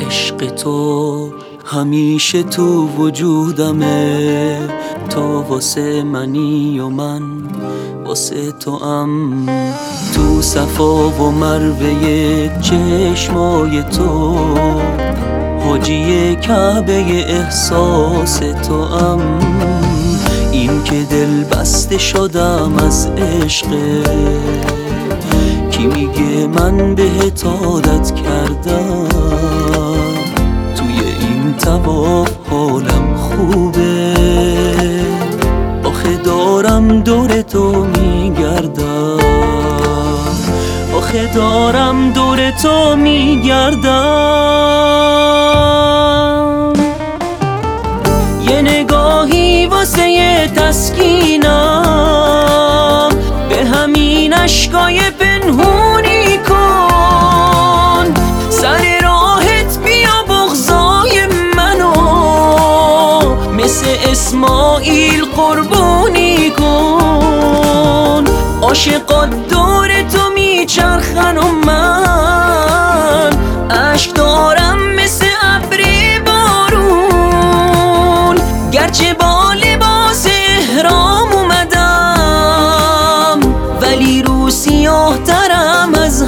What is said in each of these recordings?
عشق تو همیشه تو وجودمه، تو واسه منی و من واسه تو ام. تو صفا و مروه چشمای تو، حاجی کعبه احساس تو ام. این که دل بسته شدم از عشق، کی میگه من بهت عادت کردم؟ توی این طواف حالم خوبه، آخه دارم دور تو میگردم، آخه دارم دور تو میگردم. یه نگاهی واسه یه تسکینم، به همین اشکای پنهونی کن. سر راحت بیا بغضای منو، مثل اسماعیل قربونی کن. عاشقات دور تو میچرخن و من اشک دارم مثل ابر بارون. گرچه با لباس احرام اومدم، ولی رو سیاه ترم از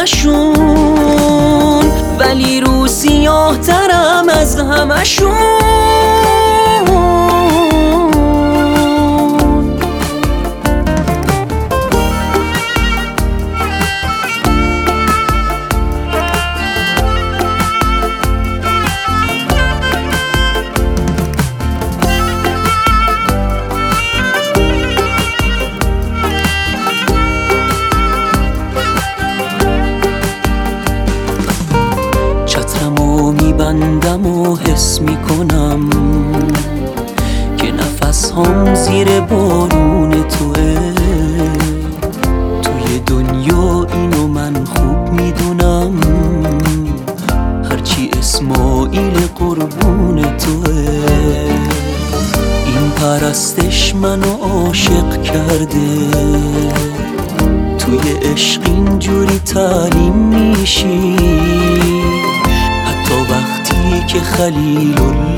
همشون، ولی رو سیاه ترم از همشون. میبندم و حس میکنم که نفس هم زیر بارون توه. توی دنیا اینو من خوب میدونم، هرچی اسماعیل قربون توه. این پرستش منو عاشق کرده، توی عشق اینجوری تعلیم میشی. وقتی که خلیل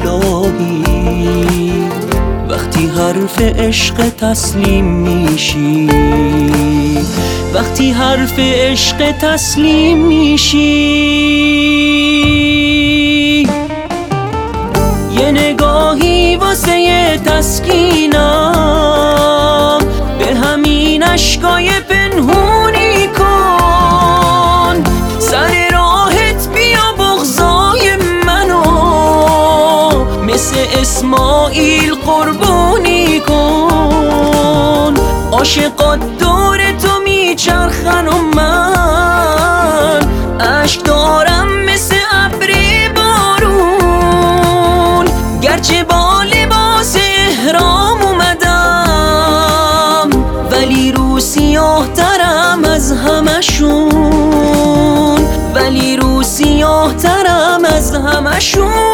اللهی، وقتی حرف عشق تسلیم میشی، وقتی حرف عشق تسلیم میشی. یه نگاهی واسه یه تسکینم، به همین اشکای پنهونی کن. سر راحت بیا بغضای منو، مثل اسماعیل قربونی کن. عاشقات دور تو میچرخن و من اشک دارم مثل ابر بارون. گرچه با لباس احرام اومدم، ولی رو سیاه ترم از همشون، ولی رو سیاه ترم از همشون.